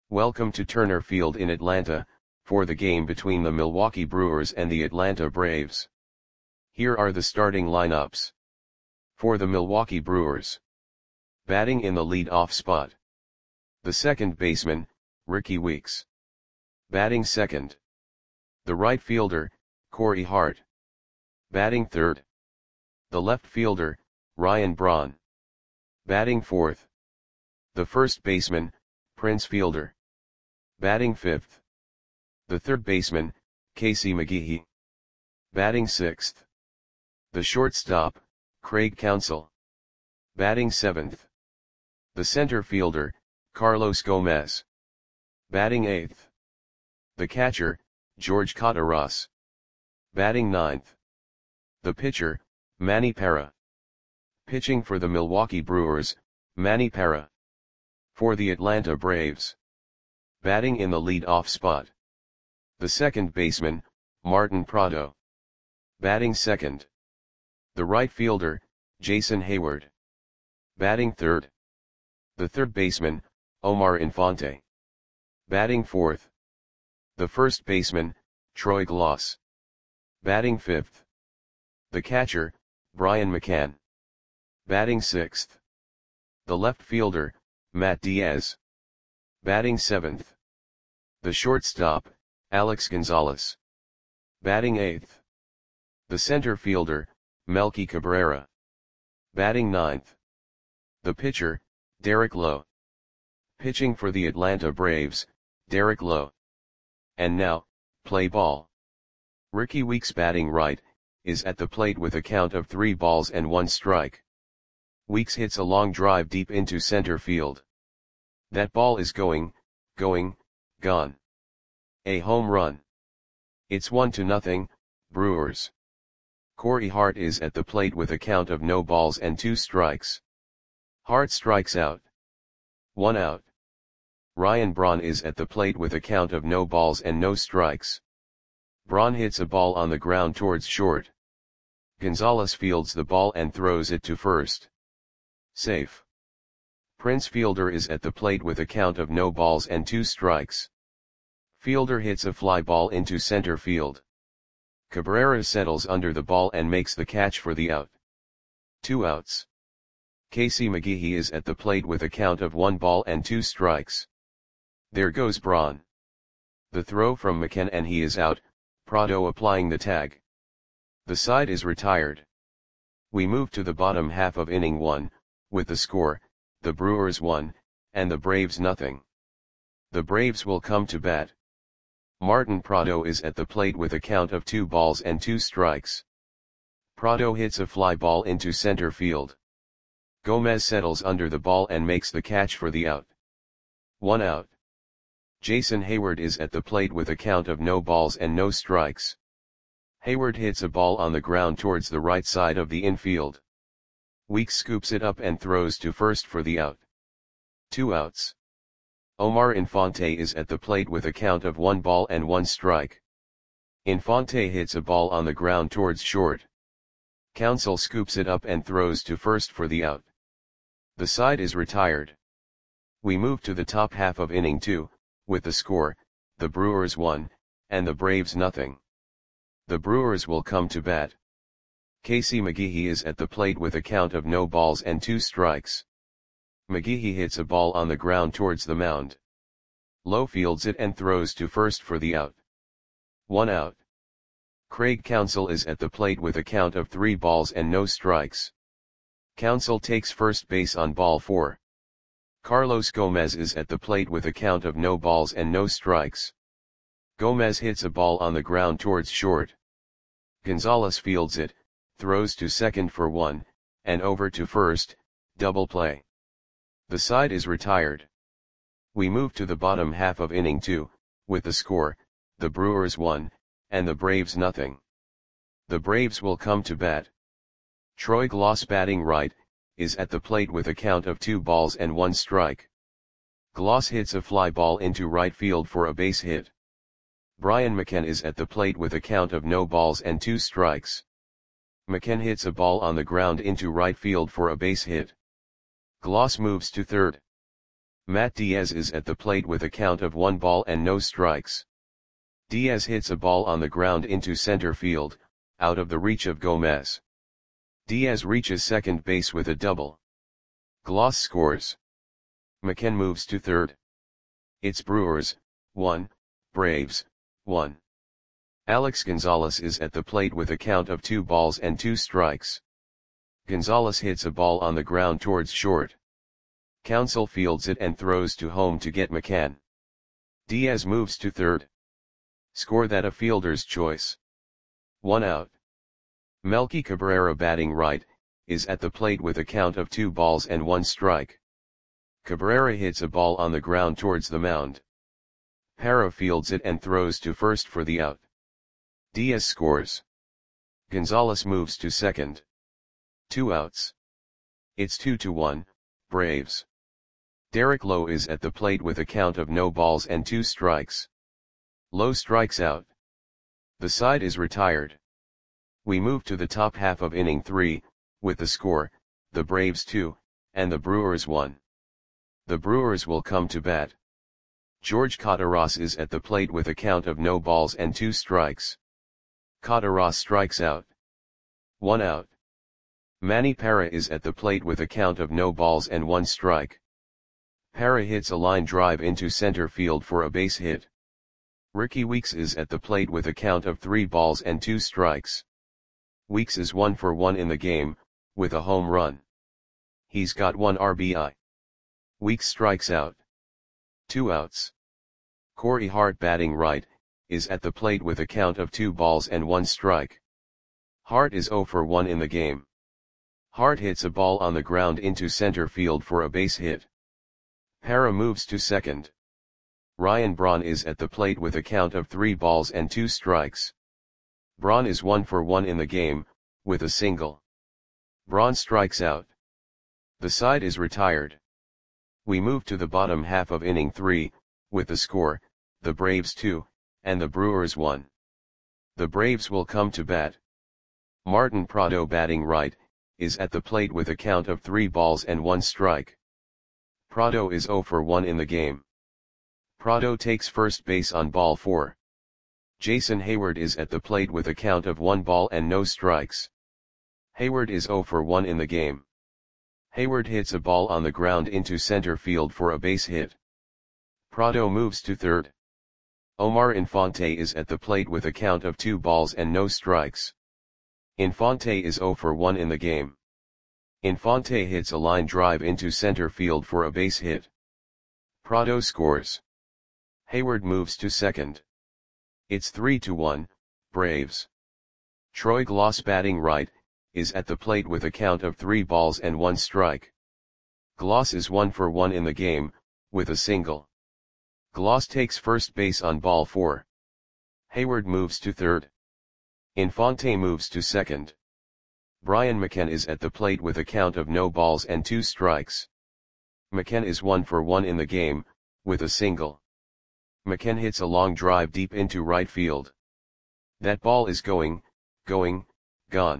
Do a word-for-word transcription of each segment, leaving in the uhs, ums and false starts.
Welcome to Turner Field in Atlanta, for the game between the Milwaukee Brewers and the Atlanta Braves. Here are the starting lineups. For the Milwaukee Brewers. Batting in the lead-off spot. The second baseman, Rickie Weeks. Batting second. The right fielder, Corey Hart. Batting third. The left fielder, Ryan Braun. Batting fourth. The first baseman, Prince Fielder. Batting fifth. The third baseman, Casey McGehee. Batting sixth. The shortstop, Craig Counsell. Batting seventh. The center fielder, Carlos Gomez. Batting eighth. The catcher, George Kottaras. Batting ninth. The pitcher, Manny Parra. Pitching for the Milwaukee Brewers, Manny Parra. For the Atlanta Braves. Batting in the lead-off spot. The second baseman, Martin Prado. Batting second. The right fielder, Jason Heyward. Batting third. The third baseman, Omar Infante. Batting fourth. The first baseman, Troy Glaus. Batting fifth. The catcher, Brian McCann. Batting sixth. The left fielder, Matt Diaz. Batting seventh. The shortstop, Alex Gonzalez. Batting eighth. The center fielder, Melky Cabrera. Batting ninth. The pitcher, Derek Lowe. Pitching for the Atlanta Braves, Derek Lowe. And now, play ball. Rickie Weeks batting right, is at the plate with a count of three balls and one strike. Weeks hits a long drive deep into center field. That ball is going, going, gone. A home run. It's one to nothing, Brewers. Corey Hart is at the plate with a count of no balls and two strikes. Hart strikes out. One out. Ryan Braun is at the plate with a count of no balls and no strikes. Braun hits a ball on the ground towards short. Gonzalez fields the ball and throws it to first. Safe. Prince Fielder is at the plate with a count of no balls and two strikes. Fielder hits a fly ball into center field. Cabrera settles under the ball and makes the catch for the out. Two outs. Casey McGehee is at the plate with a count of one ball and two strikes. There goes Braun. The throw from McCann and he is out, Prado applying the tag. The side is retired. We move to the bottom half of inning one, with the score, the Brewers one, and the Braves nothing. The Braves will come to bat. Martin Prado is at the plate with a count of two balls and two strikes. Prado hits a fly ball into center field. Gomez settles under the ball and makes the catch for the out. One out. Jason Heyward is at the plate with a count of no balls and no strikes. Heyward hits a ball on the ground towards the right side of the infield. Weeks scoops it up and throws to first for the out. Two outs. Omar Infante is at the plate with a count of one ball and one strike. Infante hits a ball on the ground towards short. Counsell scoops it up and throws to first for the out. The side is retired. We move to the top half of inning two, with the score, the Brewers one, and the Braves nothing. The Brewers will come to bat. Casey McGehee is at the plate with a count of no balls and two strikes. McGehee hits a ball on the ground towards the mound. Lowe fields it and throws to first for the out. One out. Craig Counsell is at the plate with a count of three balls and no strikes. Counsell takes first base on ball four. Carlos Gomez is at the plate with a count of no balls and no strikes. Gomez hits a ball on the ground towards short. Gonzalez fields it, throws to second for one, and over to first, double play. The side is retired. We move to the bottom half of inning two, with the score, the Brewers one, and the Braves nothing. The Braves will come to bat. Troy Glaus batting right, is at the plate with a count of two balls and one strike. Glaus hits a fly ball into right field for a base hit. Brian McCann is at the plate with a count of no balls and two strikes. McCann hits a ball on the ground into right field for a base hit. Glaus moves to third. Matt Diaz is at the plate with a count of one ball and no strikes. Diaz hits a ball on the ground into center field, out of the reach of Gomez. Diaz reaches second base with a double. Gloss scores. McCann moves to third. It's Brewers, one, Braves, one. Alex Gonzalez is at the plate with a count of two balls and two strikes. Gonzalez hits a ball on the ground towards short. Counsell fields it and throws to home to get McCann. Diaz moves to third. Score that a fielder's choice. One out. Melky Cabrera batting right, is at the plate with a count of two balls and one strike. Cabrera hits a ball on the ground towards the mound. Parra fields it and throws to first for the out. Diaz scores. Gonzalez moves to second. Two outs. It's two to one, Braves. Derek Lowe is at the plate with a count of no balls and two strikes. Lowe strikes out. The side is retired. We move to the top half of inning three, with the score, the Braves two, and the Brewers one. The Brewers will come to bat. George Cataras is at the plate with a count of no balls and two strikes. Cataras strikes out. One out. Manny Parra is at the plate with a count of no balls and one strike. Parra hits a line drive into center field for a base hit. Ricky Weeks is at the plate with a count of three balls and two strikes. Weeks is one for one in the game, with a home run. He's got one R B I. Weeks strikes out. Two outs. Corey Hart batting right, is at the plate with a count of two balls and one strike. Hart is zero for one in the game. Hart hits a ball on the ground into center field for a base hit. Parra moves to second. Ryan Braun is at the plate with a count of three balls and two strikes. Braun is one for one in the game, with a single. Braun strikes out. The side is retired. We move to the bottom half of inning three, with the score, the Braves two, and the Brewers one. The Braves will come to bat. Martin Prado batting right, is at the plate with a count of three balls and one strike. Prado is zero for one in the game. Prado takes first base on ball four. Jason Hayward is at the plate with a count of one ball and no strikes. Hayward is zero for one in the game. Hayward hits a ball on the ground into center field for a base hit. Prado moves to third. Omar Infante is at the plate with a count of two balls and no strikes. Infante is zero for one in the game. Infante hits a line drive into center field for a base hit. Prado scores. Hayward moves to second. It's three to one, Braves. Troy Gloss batting right, is at the plate with a count of three balls and one strike. Gloss is one for one in the game, with a single. Gloss takes first base on ball four. Hayward moves to third. Infante moves to second. Brian McCann is at the plate with a count of no balls and two strikes. McCann is one for one in the game, with a single. McCann hits a long drive deep into right field. That ball is going, going, gone.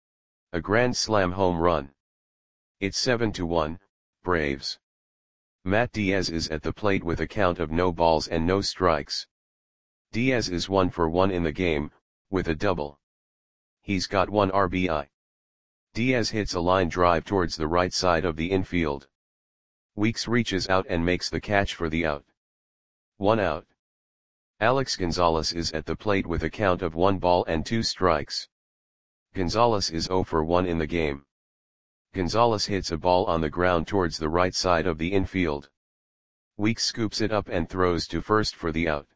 A grand slam home run. It's seven to one, Braves. Matt Diaz is at the plate with a count of no balls and no strikes. Diaz is one for one in the game, with a double. He's got one R B I. Diaz hits a line drive towards the right side of the infield. Weeks reaches out and makes the catch for the out. One out. Alex Gonzalez is at the plate with a count of one ball and two strikes. Gonzalez is zero for one in the game. Gonzalez hits a ball on the ground towards the right side of the infield. Weeks scoops it up and throws to first for the out.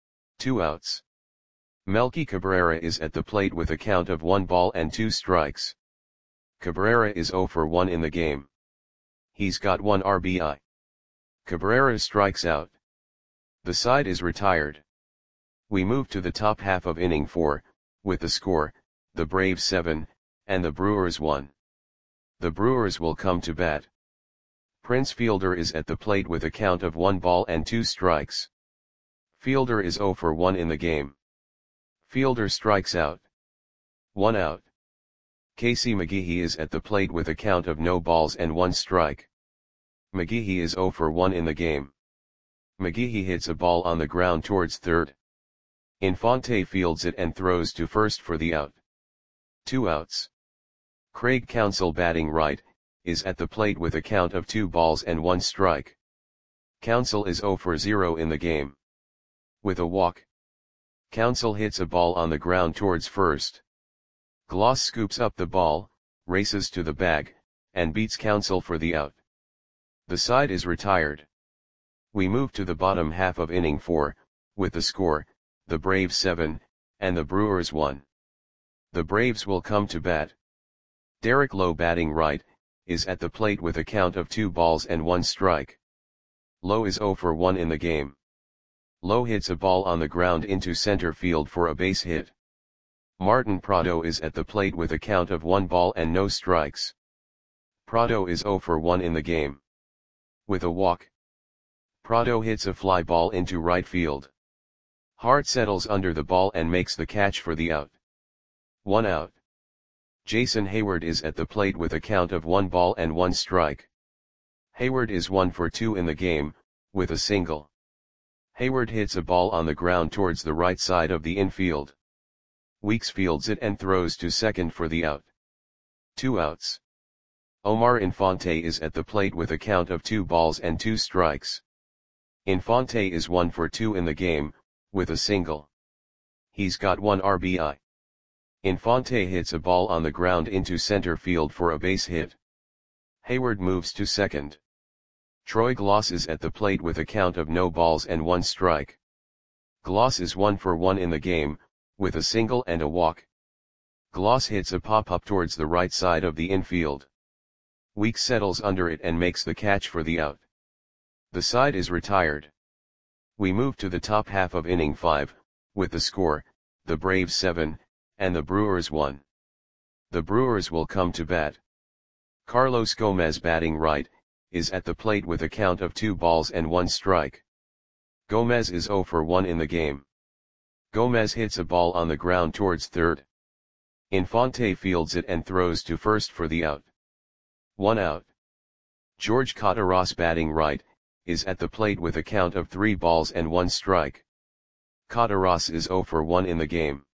Two outs. Melky Cabrera is at the plate with a count of one ball and two strikes. Cabrera is zero for one in the game. He's got one R B I. Cabrera strikes out. The side is retired. We move to the top half of inning four, with the score, the Braves seven, and the Brewers one. The Brewers will come to bat. Prince Fielder is at the plate with a count of one ball and two strikes. Fielder is zero for one in the game. Fielder strikes out. One out. Casey McGehee is at the plate with a count of no balls and one strike. McGehee is zero for one in the game. McGehee hits a ball on the ground towards third. Infante fields it and throws to first for the out. Two outs. Craig Counsell, batting right, is at the plate with a count of two balls and one strike. Counsell is zero for zero in the game. With a walk, Counsell hits a ball on the ground towards first. Gloss scoops up the ball, races to the bag, and beats Counsell for the out. The side is retired. We move to the bottom half of inning four, with the score, the Braves seven, and the Brewers one. The Braves will come to bat. Derek Lowe, batting right, is at the plate with a count of two balls and one strike. Lowe is zero for one in the game. Lowe hits a ball on the ground into center field for a base hit. Martin Prado is at the plate with a count of one ball and no strikes. Prado is zero for one in the game. With a walk, Prado hits a fly ball into right field. Hart settles under the ball and makes the catch for the out. One out. Jason Heyward is at the plate with a count of one ball and one strike. Heyward is one for two in the game, with a single. Heyward hits a ball on the ground towards the right side of the infield. Weeks fields it and throws to second for the out. Two outs. Omar Infante is at the plate with a count of two balls and two strikes. Infante is one for two in the game, with a single. He's got one R B I. Infante hits a ball on the ground into center field for a base hit. Heyward moves to second. Troy Gloss is at the plate with a count of no balls and one strike. Gloss is one for one in the game, with a single and a walk. Gloss hits a pop-up towards the right side of the infield. Weeks settles under it and makes the catch for the out. The side is retired. We move to the top half of inning five, with the score, the Braves seven, and the Brewers one. The Brewers will come to bat. Carlos Gomez, batting right, is at the plate with a count of two balls and one strike. Gomez is zero for one in the game. Gomez hits a ball on the ground towards third. Infante fields it and throws to first for the out. One out. George Cataras, batting right, is at the plate with a count of three balls and one strike. Cataras is zero for one in the game.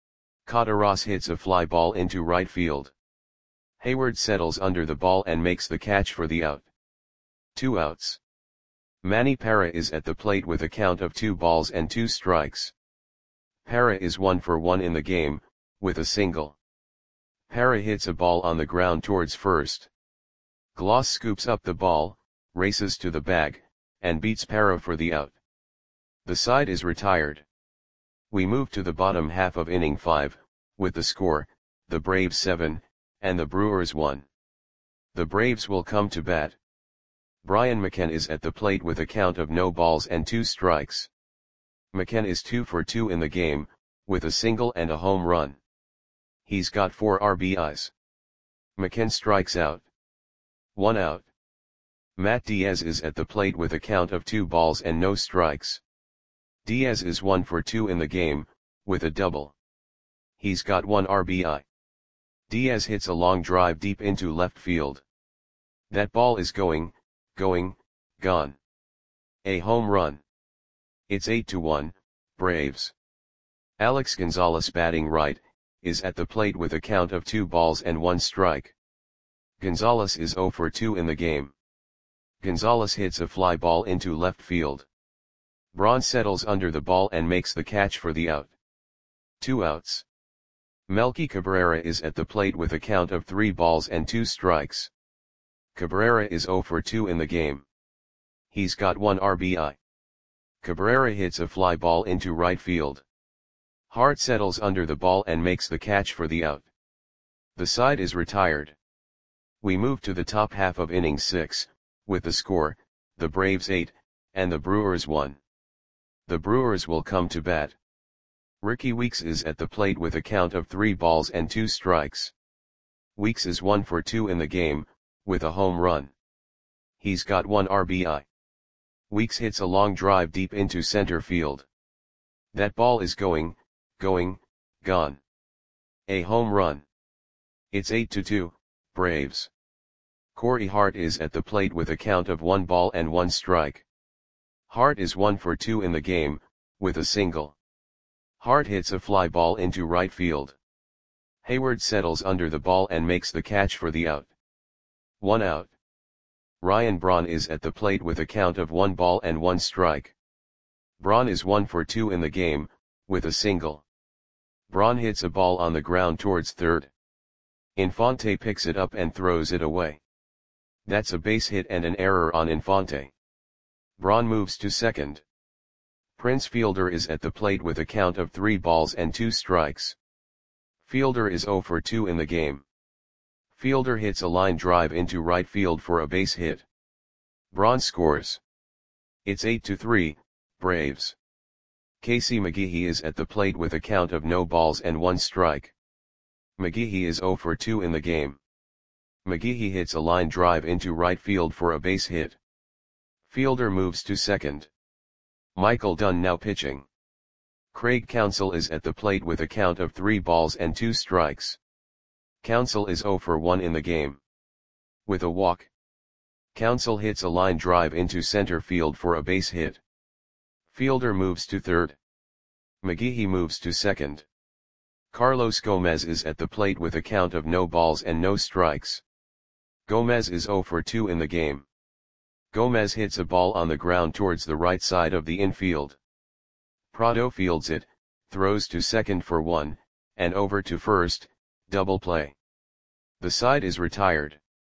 Cataras hits a fly ball into right field. Heyward settles under the ball and makes the catch for the out. Two outs. Manny Parra is at the plate with a count of two balls and two strikes. Parra is one for one in the game, with a single. Parra hits a ball on the ground towards first. Gloss scoops up the ball, races to the bag, and beats Parra for the out. The side is retired. We move to the bottom half of inning five, with the score, the Braves seven, and the Brewers one. The Braves will come to bat. Brian McCann is at the plate with a count of no balls and two strikes. McCann is two for two in the game, with a single and a home run. He's got four R B Is. McCann strikes out. One out. Matt Diaz is at the plate with a count of two balls and no strikes. Diaz is one for two in the game, with a double. He's got one R B I. Diaz hits a long drive deep into left field. That ball is going, going, gone. A home run. It's eight to one, Braves. Alex Gonzalez, batting right, is at the plate with a count of two balls and one strike. Gonzalez is zero for two in the game. Gonzalez hits a fly ball into left field. Braun settles under the ball and makes the catch for the out. Two outs. Melky Cabrera is at the plate with a count of three balls and two strikes. Cabrera is zero for two in the game. He's got one R B I. Cabrera hits a fly ball into right field. Hart settles under the ball and makes the catch for the out. The side is retired. We move to the top half of inning six, with the score, the Braves eight, and the Brewers one. The Brewers will come to bat. Ricky Weeks is at the plate with a count of three balls and two strikes. Weeks is one for two in the game, with a home run. He's got one R B I. Weeks hits a long drive deep into center field. That ball is going, going, gone. A home run. It's eight to two, Braves. Corey Hart is at the plate with a count of one ball and one strike. Hart is one for two in the game, with a single. Hart hits a fly ball into right field. Hayward settles under the ball and makes the catch for the out. One out. Ryan Braun is at the plate with a count of one ball and one strike. Braun is one for two in the game, with a single. Braun hits a ball on the ground towards third. Infante picks it up and throws it away. That's a base hit and an error on Infante. Braun moves to second. Prince Fielder is at the plate with a count of three balls and two strikes. Fielder is zero for two in the game. Fielder hits a line drive into right field for a base hit. Braun scores. It's eight to three, Braves. Casey McGehee is at the plate with a count of no balls and one strike. McGehee is zero for two in the game. McGehee hits a line drive into right field for a base hit. Fielder moves to second. Michael Dunn now pitching. Craig Counsell is at the plate with a count of three balls and two strikes. Counsell is zero for one in the game. With a walk. Counsell hits a line drive into center field for a base hit. Fielder moves to third. McGehee moves to second. Carlos Gomez is at the plate with a count of no balls and no strikes. Gomez is zero for two in the game. Gomez hits a ball on the ground towards the right side of the infield. Prado fields it, throws to second for one, and over to first, double play. The side is retired.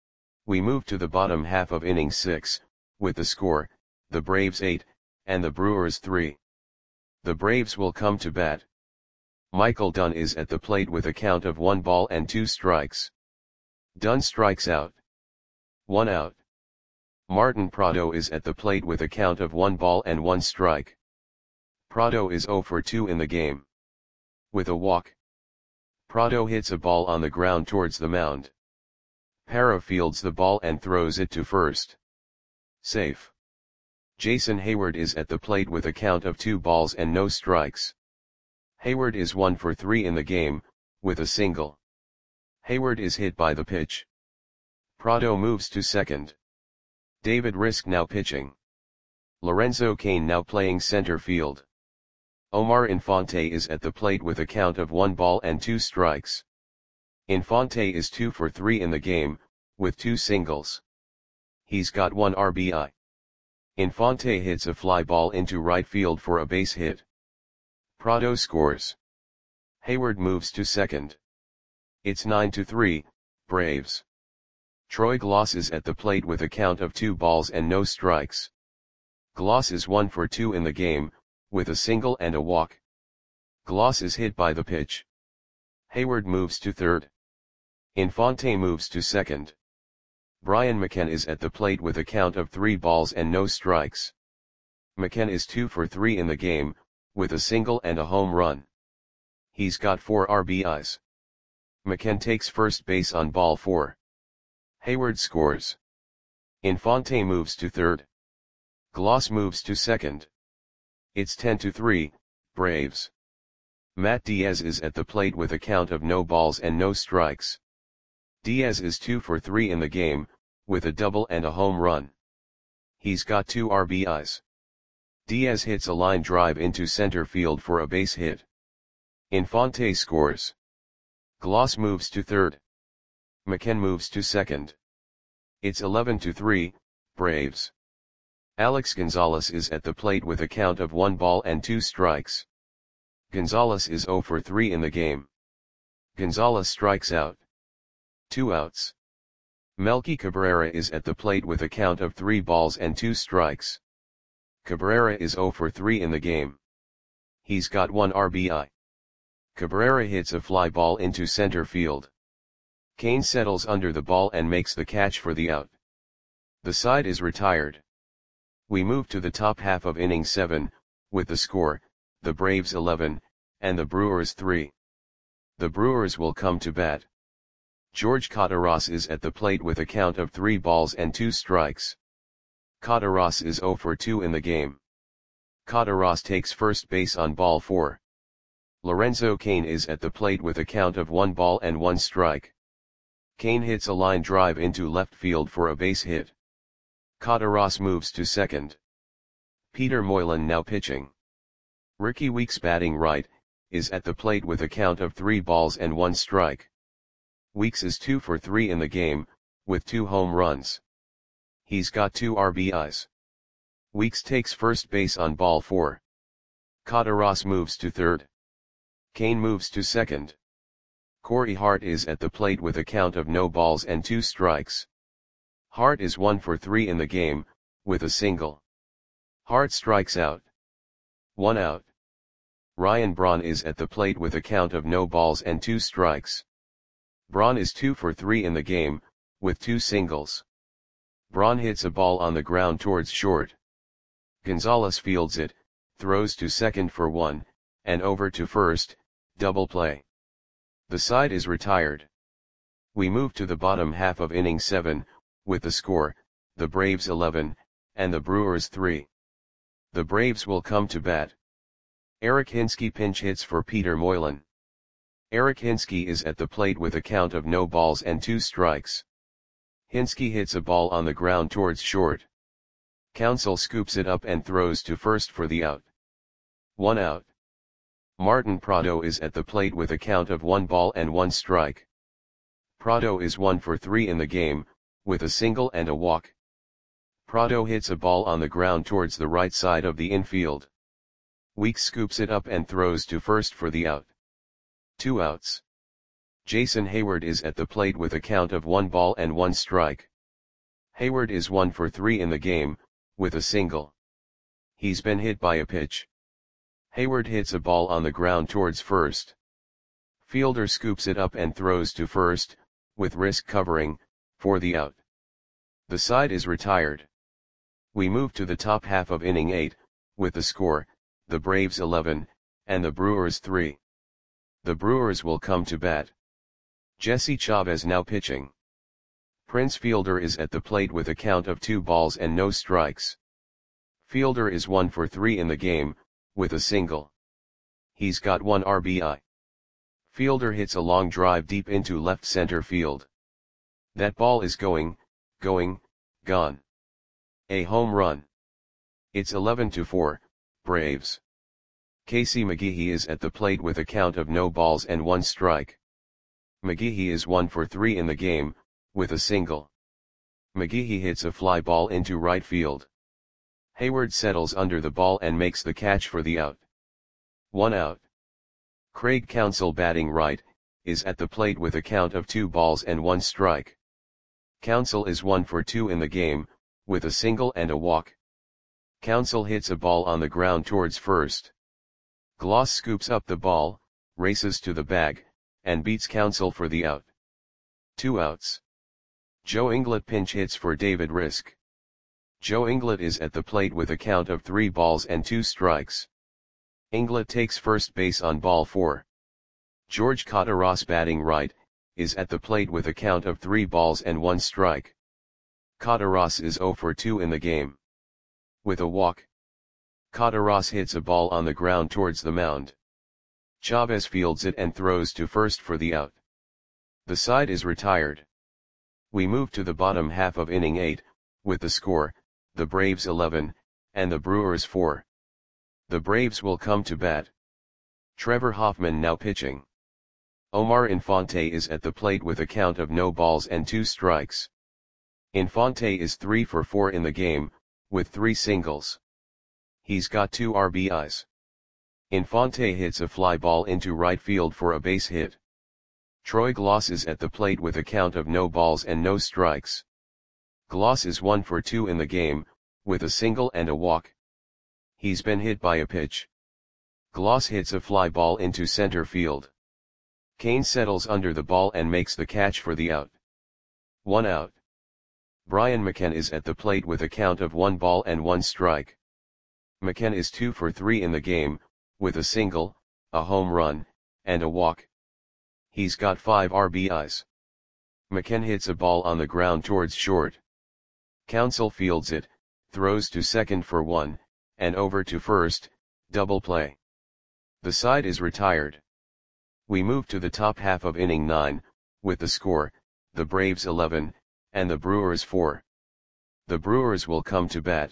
We move to the bottom half of inning six, with the score, the Braves eight, and the Brewers three. The Braves will come to bat. Michael Dunn is at the plate with a count of one ball and two strikes. Dunn strikes out. One out. Martin Prado is at the plate with a count of one ball and one strike. Prado is zero for two in the game. With a walk. Prado hits a ball on the ground towards the mound. Parra fields the ball and throws it to first. Safe. Jason Hayward is at the plate with a count of two balls and no strikes. Hayward is one for three in the game, with a single. Hayward is hit by the pitch. Prado moves to second. David Risk now pitching. Lorenzo Cain now playing center field. Omar Infante is at the plate with a count of one ball and two strikes. Infante is two for three in the game, with two singles. He's got one R B I. Infante hits a fly ball into right field for a base hit. Prado scores. Hayward moves to second. It's nine to three, Braves. Troy Gloss is at the plate with a count of two balls and no strikes. Gloss is one for two in the game, with a single and a walk. Gloss is hit by the pitch. Hayward moves to third. Infante moves to second. Brian McCann is at the plate with a count of three balls and no strikes. McCann is two for three in the game, with a single and a home run. He's got four R B Is. McCann takes first base on ball four. Hayward scores. Infante moves to third. Gloss moves to second. It's ten to three, Braves. Matt Diaz is at the plate with a count of no balls and no strikes. Diaz is two for three in the game, with a double and a home run. He's got two R B Is. Diaz hits a line drive into center field for a base hit. Infante scores. Gloss moves to third. McCann moves to second. It's eleven to three, Braves. Alex Gonzalez is at the plate with a count of one ball and two strikes. Gonzalez is zero for three in the game. Gonzalez strikes out. Two outs. Melky Cabrera is at the plate with a count of three balls and two strikes. Cabrera is zero for three in the game. He's got one R B I. Cabrera hits a fly ball into center field. Cain settles under the ball and makes the catch for the out. The side is retired. We move to the top half of inning seven, with the score, the Braves eleven, and the Brewers three. The Brewers will come to bat. George Cataras is at the plate with a count of three balls and two strikes. Cataras is zero for two in the game. Cataras takes first base on ball four. Lorenzo Cain is at the plate with a count of one ball and one strike. Kane hits a line drive into left field for a base hit. Cotteros moves to second. Peter Moylan now pitching. Rickie Weeks batting right, is at the plate with a count of three balls and one strike. Weeks is two for three in the game, with two home runs. He's got two R B Is. Weeks takes first base on ball four. Cotteros moves to third. Kane moves to second. Corey Hart is at the plate with a count of no balls and two strikes. Hart is one for three in the game, with a single. Hart strikes out. One out. Ryan Braun is at the plate with a count of no balls and two strikes. Braun is two for three in the game, with two singles. Braun hits a ball on the ground towards short. Gonzalez fields it, throws to second for one, and over to first, double play. The side is retired. We move to the bottom half of inning seven, with the score, the Braves eleven, and the Brewers three. The Braves will come to bat. Eric Hinske pinch hits for Peter Moylan. Eric Hinske is at the plate with a count of no balls and two strikes. Hinske hits a ball on the ground towards short. Counsell scoops it up and throws to first for the out. One out. Martin Prado is at the plate with a count of one ball and one strike. Prado is one for three in the game, with a single and a walk. Prado hits a ball on the ground towards the right side of the infield. Weeks scoops it up and throws to first for the out. Two outs. Jason Hayward is at the plate with a count of one ball and one strike. Hayward is one for three in the game, with a single. He's been hit by a pitch. Hayward hits a ball on the ground towards first. Fielder scoops it up and throws to first, with risk covering, for the out. The side is retired. We move to the top half of inning eight, with the score, the Braves eleven, and the Brewers three. The Brewers will come to bat. Jesse Chavez now pitching. Prince Fielder is at the plate with a count of two balls and no strikes. Fielder is one for three in the game, with a single. He's got one R B I. Fielder hits a long drive deep into left center field. That ball is going, going, gone. A home run. It's eleven to four, Braves. Casey McGehee is at the plate with a count of no balls and one strike. McGehee is one for three in the game, with a single. McGehee hits a fly ball into right field. Hayward settles under the ball and makes the catch for the out. One out. Craig Counsell batting right, is at the plate with a count of two balls and one strike. Counsell is one for two in the game, with a single and a walk. Counsell hits a ball on the ground towards first. Gloss scoops up the ball, races to the bag, and beats Counsell for the out. Two outs. Joe Inglet pinch hits for David Risk. Joe Inglet is at the plate with a count of three balls and two strikes. Inglet takes first base on ball four. George Cotteros batting right, is at the plate with a count of three balls and one strike. Cotteros is zero for two in the game. With a walk. Cotteros hits a ball on the ground towards the mound. Chavez fields it and throws to first for the out. The side is retired. We move to the bottom half of inning eight, with the score, the Braves eleven, and the Brewers four. The Braves will come to bat. Trevor Hoffman now pitching. Omar Infante is at the plate with a count of no balls and two strikes. Infante is three for four in the game, with three singles. He's got two R B Is. Infante hits a fly ball into right field for a base hit. Troy Gloss is at the plate with a count of no balls and no strikes. Gloss is one for two in the game, with a single and a walk. He's been hit by a pitch. Gloss hits a fly ball into center field. Kane settles under the ball and makes the catch for the out. One out. Brian McCann is at the plate with a count of one ball and one strike. McCann is two for three in the game, with a single, a home run, and a walk. He's got five R B Is. McCann hits a ball on the ground towards short. Counsell fields it, throws to second for one, and over to first, double play. The side is retired. We move to the top half of inning nine, with the score, the Braves eleven, and the Brewers four. The Brewers will come to bat.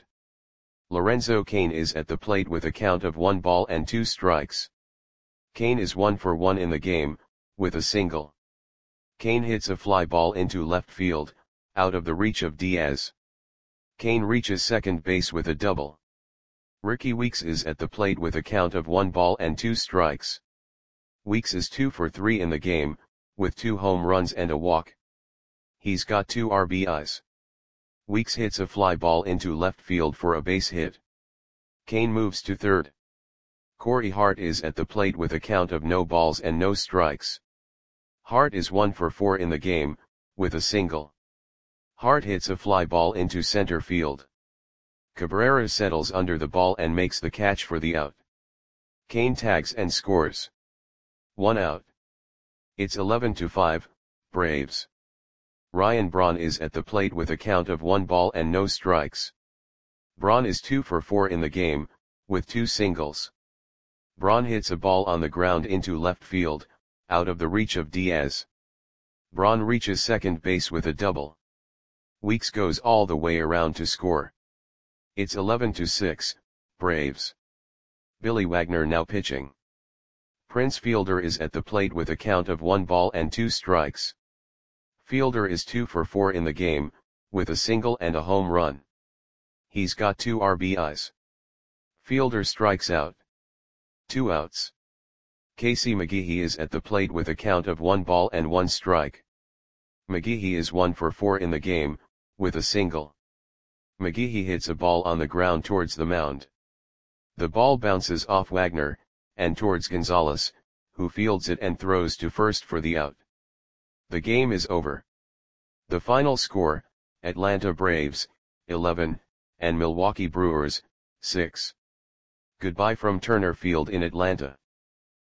Lorenzo Cain is at the plate with a count of one ball and two strikes. Cain is one for one in the game, with a single. Cain hits a fly ball into left field, out of the reach of Diaz. Cain reaches second base with a double. Rickie Weeks is at the plate with a count of one ball and two strikes. Weeks is two for three in the game, with two home runs and a walk. He's got two R B Is. Weeks hits a fly ball into left field for a base hit. Cain moves to third. Corey Hart is at the plate with a count of no balls and no strikes. Hart is one for four in the game, with a single. Hart hits a fly ball into center field. Cabrera settles under the ball and makes the catch for the out. Cain tags and scores. One out. It's eleven to five, Braves. Ryan Braun is at the plate with a count of one ball and no strikes. Braun is two for four in the game, with two singles. Braun hits a ball on the ground into left field, out of the reach of Diaz. Braun reaches second base with a double. Weeks goes all the way around to score. It's eleven to six, Braves. Billy Wagner now pitching. Prince Fielder is at the plate with a count of one ball and two strikes. Fielder is two for four in the game, with a single and a home run. He's got two R B Is. Fielder strikes out. Two outs. Casey McGehee is at the plate with a count of one ball and one strike. McGehee is one for four in the game, with a single. McGehee hits a ball on the ground towards the mound. The ball bounces off Wagner, and towards Gonzalez, who fields it and throws to first for the out. The game is over. The final score, Atlanta Braves, eleven, and Milwaukee Brewers, six. Goodbye from Turner Field in Atlanta.